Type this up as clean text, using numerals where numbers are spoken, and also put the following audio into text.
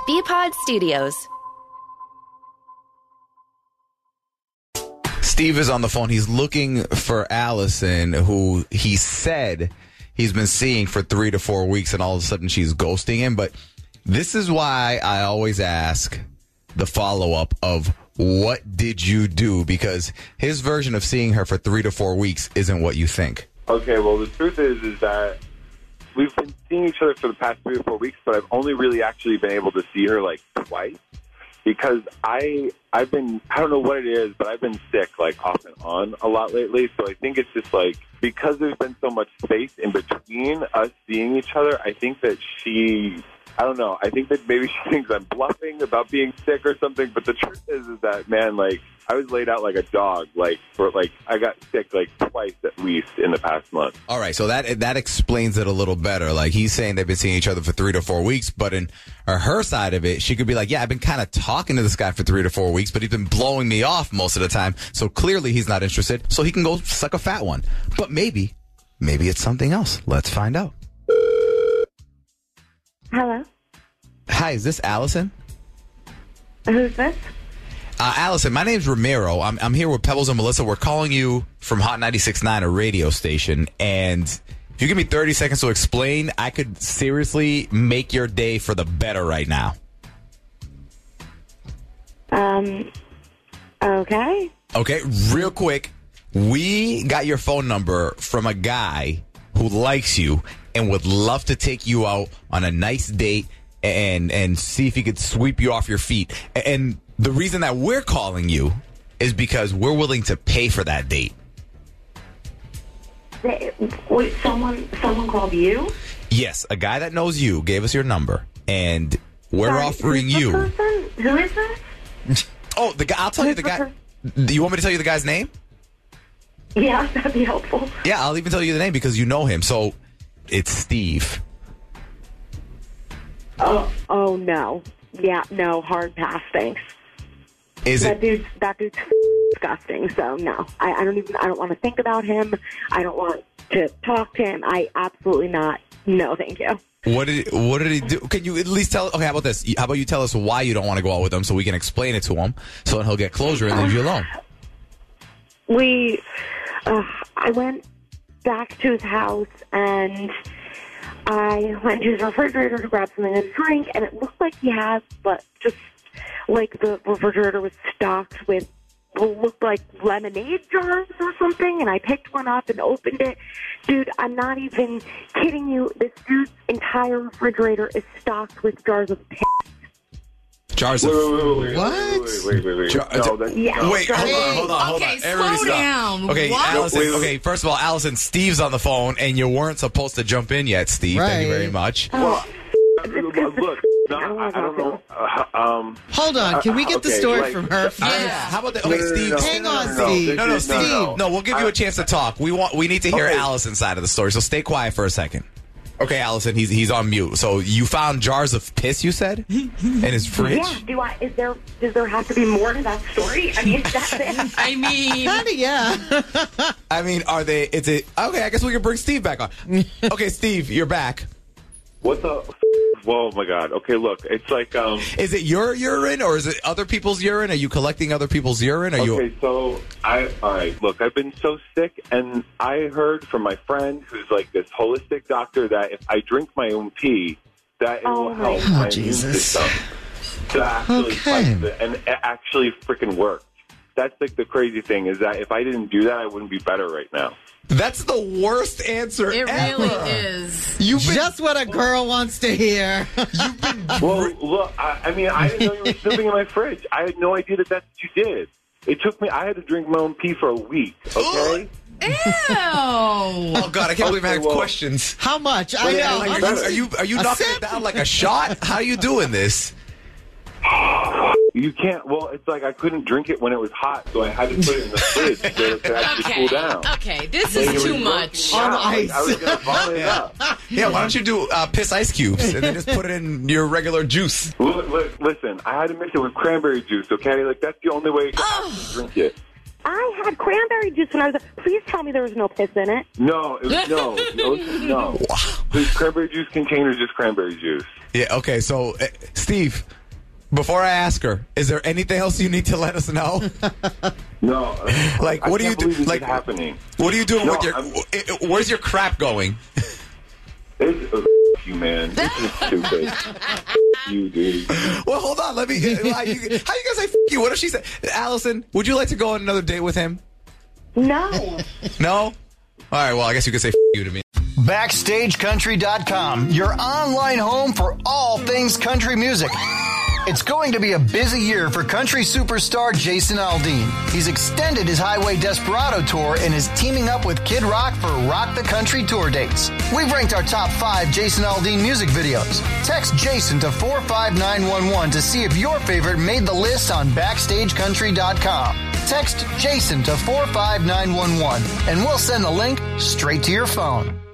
BPod Studios. Steve is on the phone. He's looking for Allison, who he said he's been seeing for 3 to 4 weeks, and all of a sudden she's ghosting him. But this is why I always ask the follow-up of what did you do? Because his version of seeing her for 3 to 4 weeks isn't what you think. Okay, well, the truth is that we've been seeing each other for the past 3 or 4 weeks, but I've only really actually been able to see her like twice because I've been, I don't know what it is, but I've been sick like off and on a lot lately. So I think it's just like, because there's been so much space in between us seeing each other, I think that I don't know. I think that maybe she thinks I'm bluffing about being sick or something. But the truth is that, man, like, I was laid out like a dog. I got sick like twice at least in the past month. All right, so that explains it a little better. Like, he's saying they've been seeing each other for 3 to 4 weeks, but in her side of it, she could be like, yeah, I've been kind of talking to this guy for 3 to 4 weeks, but he's been blowing me off most of the time. So clearly he's not interested. So he can go suck a fat one. But maybe it's something else. Let's find out. Hello. Hi, is this Allison? Who's this? Allison, my name's Ramiro. I'm here with Pebbles and Melissa. We're calling you from Hot 96.9, a radio station. And if you give me 30 seconds to explain, I could seriously make your day for the better right now. Okay. Okay, real quick. We got your phone number from a guy who likes you and would love to take you out on a nice date and see if he could sweep you off your feet. And the reason that we're calling you is because we're willing to pay for that date. Wait, someone called you? Yes, a guy that knows you gave us your number, and we're offering who's the you. person? Who is this? Oh, the guy. I'll tell you the guy. Do you want me to tell you the guy's name? Yeah, that'd be helpful. Yeah, I'll even tell you the name because you know him. So it's Steve. Oh no. Yeah, no, hard pass, thanks. That dude's disgusting, so no. I don't want to think about him. I don't want to talk to him. I absolutely not. No, thank you. What did he do? Can you at least tell? Okay, how about this? How about you tell us why you don't want to go out with him so we can explain it to him so he'll get closure and leave you alone. I went back to his house and I went to his refrigerator to grab something to drink, and it looked like he has, but just like the refrigerator was stocked with what looked like lemonade jars or something, and I picked one up and opened it. Dude, I'm not even kidding you. This dude's entire refrigerator is stocked with jars of piss. Jars of... Wait. Wait, hold on. Okay, Everybody slow stop. down. Okay, What? Allison. Okay, first of all, Allison, Steve's on the phone, and you weren't supposed to jump in yet, Steve. Right. Thank you very much. Well, look, I don't know. Hold on. Can we get the story from her first? How about that? Okay, Steve. Hang on, Steve. No, Steve. No, we'll give you a chance to talk. We need to hear Allison's side of the story, so stay quiet for a second. Okay, Allison, he's on mute. So you found jars of piss, you said, in his fridge? Yeah. Does there have to be more to that story? I mean, that's it. I mean, Kinda, yeah. I mean, okay, I guess we can bring Steve back on. Okay, Steve, you're back. What the? Oh my God. Okay, look, it's like Is it your urine or is it other people's urine? Are you collecting other people's urine? So all right, look, I've been so sick, and I heard from my friend who's like this holistic doctor that if I drink my own pee, that it will help my immune system to actually fight it, and it actually freaking works. That's like the crazy thing is that if I didn't do that, I wouldn't be better right now. That's the worst answer it ever. really is. Just what a girl wants to hear. Well, look, I mean, I didn't know you were slipping in my fridge. I had no idea that that's what you did. It took me, I had to drink my own pee for a week, okay? Ew. Oh, God, I can't believe I have questions. How much? I know. Are you knocking it down like a shot? How are you doing this? You can't. Well, it's like I couldn't drink it when it was hot, so I had to put it in the fridge so it could actually cool down. Okay, this is too much. On ice. I was going to vomit it up. Yeah, why don't you do piss ice cubes and then just put it in your regular juice? Listen, I had to mix it with cranberry juice, okay? Like, that's the only way you can actually drink it. I had cranberry juice when I was. Please tell me there was no piss in it. No, it was no. The cranberry juice container is just cranberry juice. Yeah, okay. So, Steve, before I ask her, is there anything else you need to let us know? No. Like, what do you do? Like, happening? What are you doing with your? I'm- Where's your crap going? It's you, man. This is stupid. You, dude. Well, hold on. Let me. How you gonna say "f you"? What if she said, Allison? Would you like to go on another date with him? No. No. All right. Well, I guess you could say "f you" to me. BackstageCountry.com, your online home for all things country music. It's going to be a busy year for country superstar Jason Aldean. He's extended his Highway Desperado tour and is teaming up with Kid Rock for Rock the Country tour dates. We've ranked our top 5 Jason Aldean music videos. Text Jason to 45911 to see if your favorite made the list on BackstageCountry.com. Text Jason to 45911 and we'll send the link straight to your phone.